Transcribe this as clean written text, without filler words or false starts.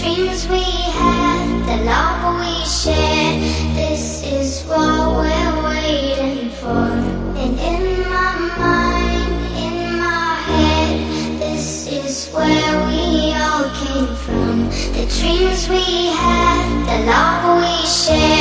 dreams we had, the love we shared, this is what we're waiting for. And in my mind, in my head, this is where we all came from. The dreams we had, the love we shared.